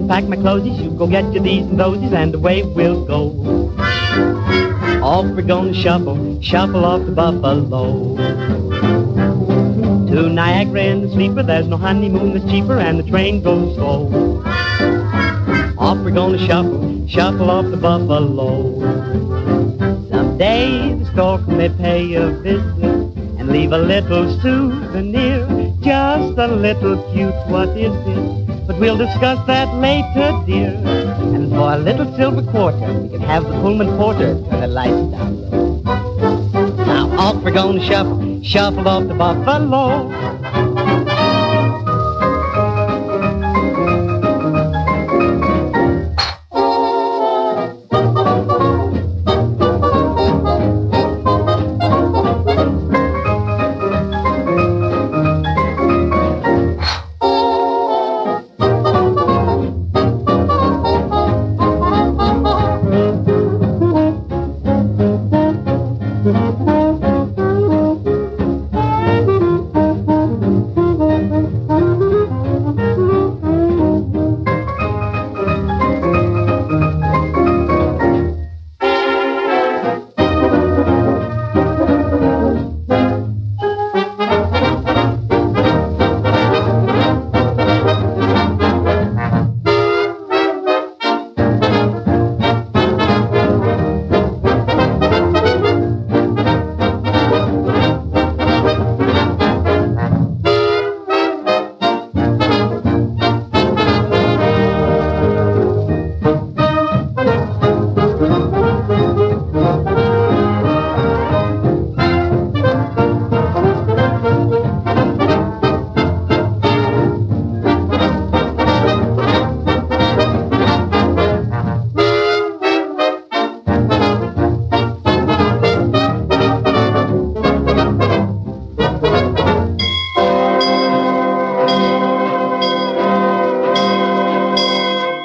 pack my clothes, you go get your these and thosies, and away we'll go. Off we're gonna shuffle, shuffle off the Buffalo. To Niagara in the sleeper, there's no honeymoon that's cheaper, and the train goes slow. Off we're gonna shuffle, shuffle off the Buffalo. Someday the stork may pay a visit and leave a little souvenir, just a little cute, what is it? But we'll discuss that later, dear. And for a little silver quarter, we can have the Pullman porter turn the lights down low. Now off we're gonna shuffle, shuffle off the Buffalo.